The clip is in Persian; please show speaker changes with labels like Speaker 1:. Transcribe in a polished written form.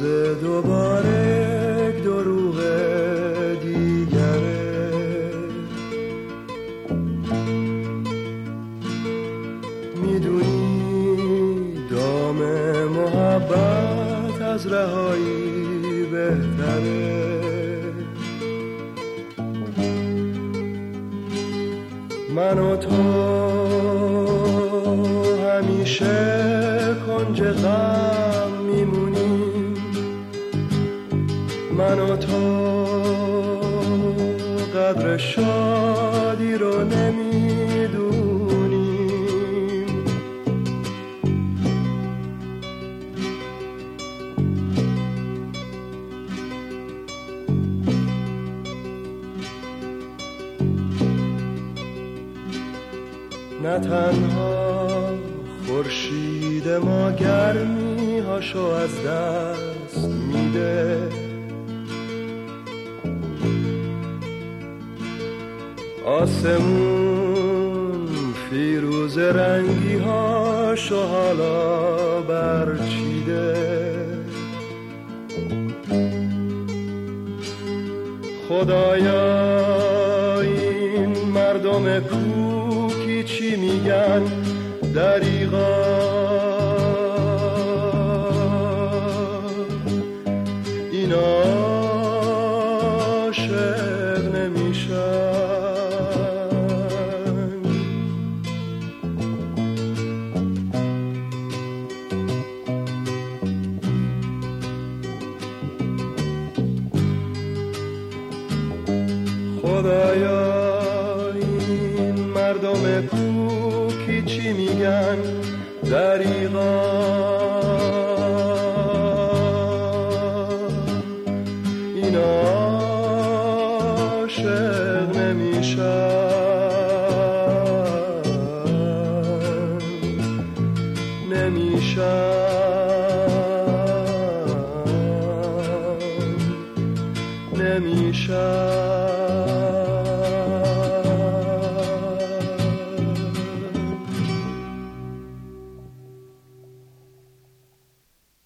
Speaker 1: روز دوباره یک دروغ دیگره. میدونی دام محبت از رهایی بهتره. من و تو همیشه کنج غم میمونیم. من و تو قدر شادی رو نمیدونیم. نه تنها خورشید ما گرمی هاشو از دست میده، آسمون فیروز رنگی هاشو حالا برچیده. خدایا این مردم کوکی چی میگن؟ دریغا این عاشق نمیشن. خدایا این مردم کوکی چی میگن؟ دریغا این عاشق نمیشن، نمیشن.